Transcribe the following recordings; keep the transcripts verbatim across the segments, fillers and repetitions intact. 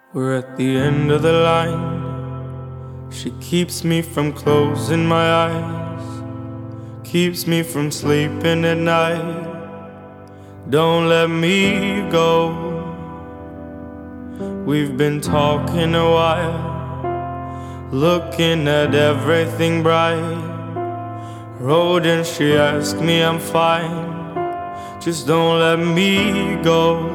We're at the end of the line. She keeps me from closing my eyes, keeps me from sleeping at night. Don't let me go. We've been talking a while, looking at everything bright. Road and she asked me I'm fine, just don't let me go.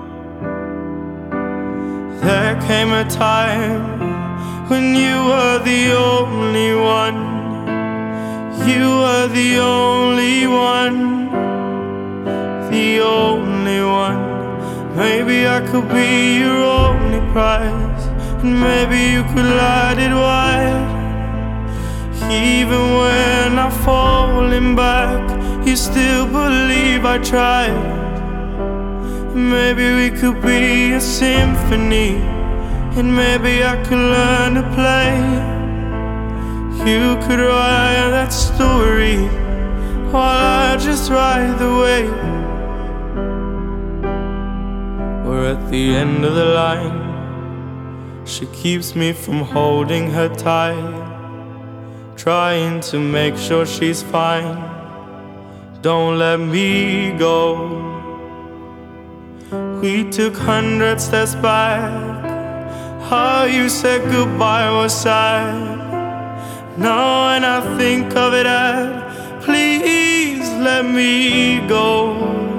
There came a time when you were the only one. You were the only one, the only one. Maybe I could be your only prize, and maybe you could light it wide. Even when I'm falling back, you still believe I tried. Maybe we could be a symphony, and maybe I could learn to play. You could write that story while I just ride the wave. We're at the end of the line. She keeps me from holding her tight, trying to make sure she's fine. Don't let me go. We took hundred steps back. How you said goodbye was sad. Now when I think of it, I'd please let me go.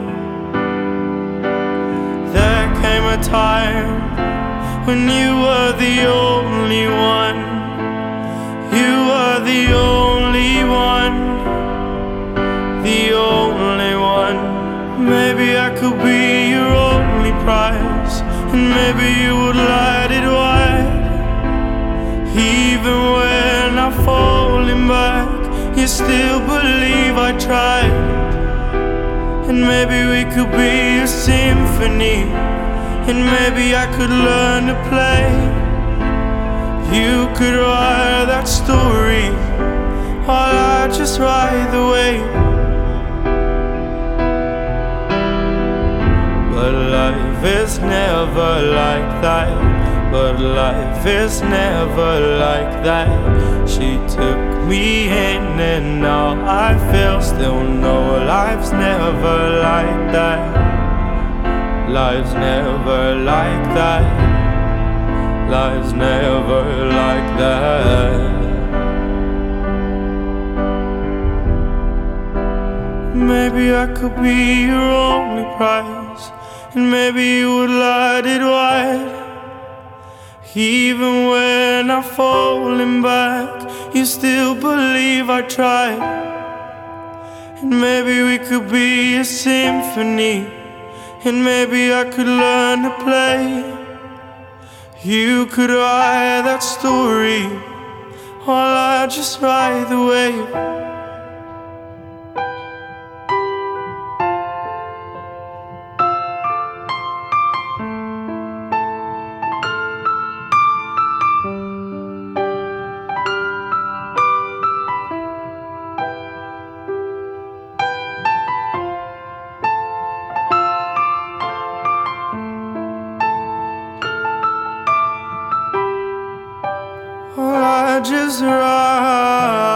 There came a time when you were the only one. You were the only one, the only one. Maybe I could be your only prize, and maybe you would light it wide. Even when I'm falling back, you still believe I tried. And maybe we could be a symphony, and maybe I could learn to play. You could write that story while I just ride the wave. But life is never like that. But life is never like that. She took me in and now I feel still know life's never like that. Life's never like that. Life's never like that. Maybe I could be your only prize, and maybe you would light it wide. Even when I'm falling back, you still believe I tried. And maybe we could be a symphony, and maybe I could learn to play. You could write that story while I just ride the wave. I just ride